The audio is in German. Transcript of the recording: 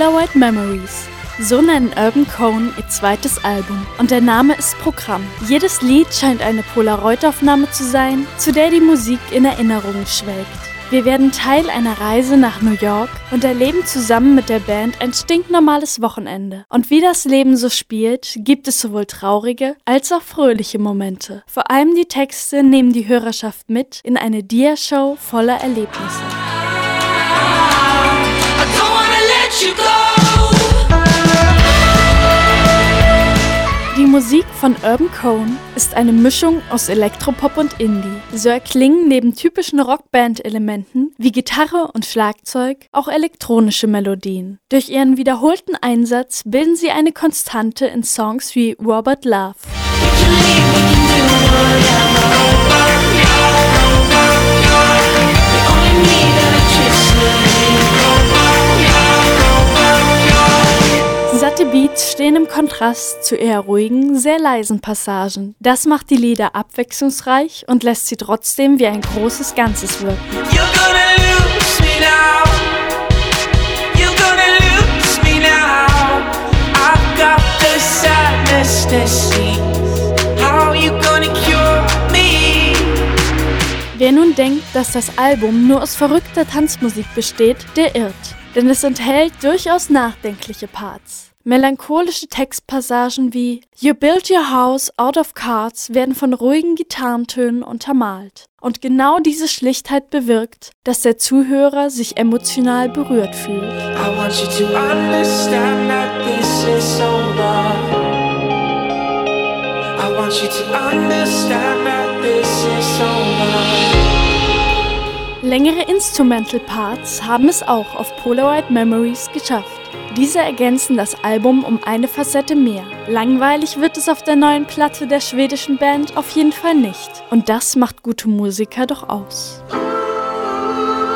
Polaroid Memories. So nennen Urban Cone ihr zweites Album. Und der Name ist Programm. Jedes Lied scheint eine Polaroid-Aufnahme zu sein, zu der die Musik in Erinnerungen schwelgt. Wir werden Teil einer Reise nach New York und erleben zusammen mit der Band ein stinknormales Wochenende. Und wie das Leben so spielt, gibt es sowohl traurige als auch fröhliche Momente. Vor allem die Texte nehmen die Hörerschaft mit in eine Dia-Show voller Erlebnisse. Die Musik von Urban Cone ist eine Mischung aus Elektropop und Indie. So erklingen neben typischen Rockband-Elementen wie Gitarre und Schlagzeug auch elektronische Melodien. Durch ihren wiederholten Einsatz bilden sie eine Konstante in Songs wie Robot Love. Satte Beats stehen im Kontrast zu eher ruhigen, sehr leisen Passagen. Das macht die Lieder abwechslungsreich und lässt sie trotzdem wie ein großes Ganzes wirken. Wer nun denkt, dass das Album nur aus verrückter Tanzmusik besteht, der irrt. Denn es enthält durchaus nachdenkliche Parts. Melancholische Textpassagen wie You built your house out of cards werden von ruhigen Gitarrentönen untermalt. Und genau diese Schlichtheit bewirkt, dass der Zuhörer sich emotional berührt fühlt. I want you to understand that this is over. I want you to understand that this is over. Längere Instrumental-Parts haben es auch auf Polaroid Memories geschafft. Diese ergänzen das Album um eine Facette mehr. Langweilig wird es auf der neuen Platte der schwedischen Band auf jeden Fall nicht. Und das macht gute Musiker doch aus.